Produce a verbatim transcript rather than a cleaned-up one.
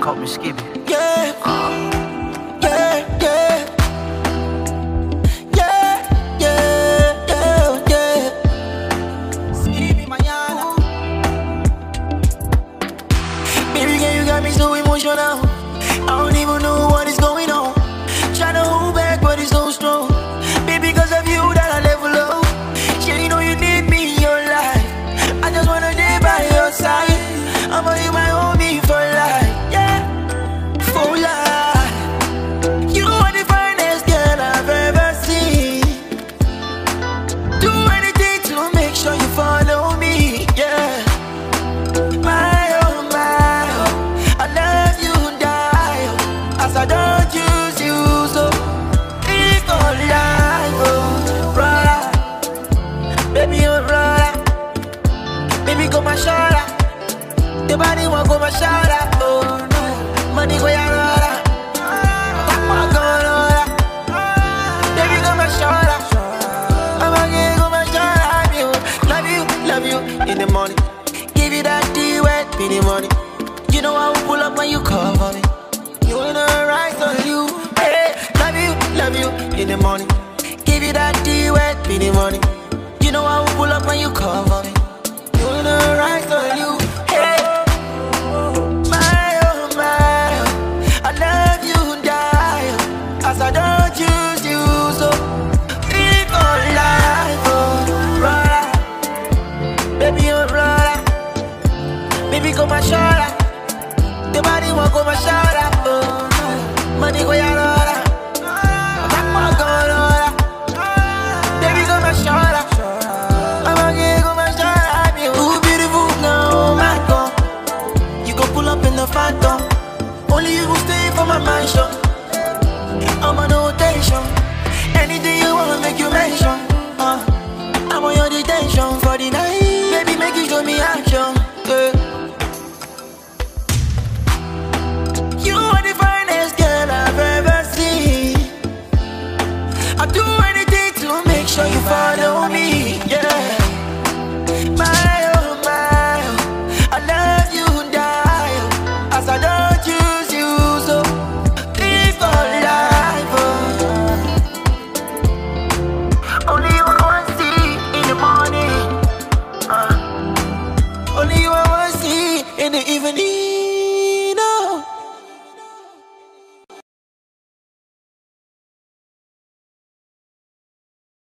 call me Skippy. Yeah, Uh. yeah, yeah. Yeah, yeah, yeah, yeah. Skippy mañana. Baby girl, you got me so emotional. I don't even know what is going on. Tryna hold back, but it's so strong. Baby, cause of you that I level up. Yeah, you know you need me in your life. I just wanna stay by your side. I'ma be my homie for life. Yeah, for life. You are the finest girl I've ever seen. Do anything to make sure you follow me. Yeah, my oh my oh, I love you die. As I don't choose you, so it's all life, oh, brother. Baby, oh, brother. Baby, go my shoulder. The body won't go my shoulder, oh, no. Money go your brother. Come on, go, brother. Baby, go my shoulder. I'm again, go my shoulder. Love you, love you, love you in the morning. Give you that D-wet in the morning. You know I will pull up when you call for me. You know right on you. Hey, love you, love you in the morning. Give you that D-wet in the morning. You know I will pull up when you call for me. You know right on you. Hey, my oh my oh, I love you die. As I don't choose you, so live for life, oh brother. Baby, oh brother. Baby, go my shoulder. The body won't go my shoulder, oh no. Money go your brother. Come on, go brother. Baby, go my shoulder. I'm again, go my shoulder. Ooh, beautiful now, oh my God. You go pull up in the phantom. Only you go stay for my mansion. I'm on rotation. Anything you wanna make you mention. uh, I'm on your detention for the night. Baby, make you show me action, yeah. You are the finest girl I've ever seen. I'll do anything to make sure you follow me, yeah. My oh my oh, I love you die. As I don't choose you, so live for life, oh. Only you I want to see in the morning, uh. Only you I want to see in the evening.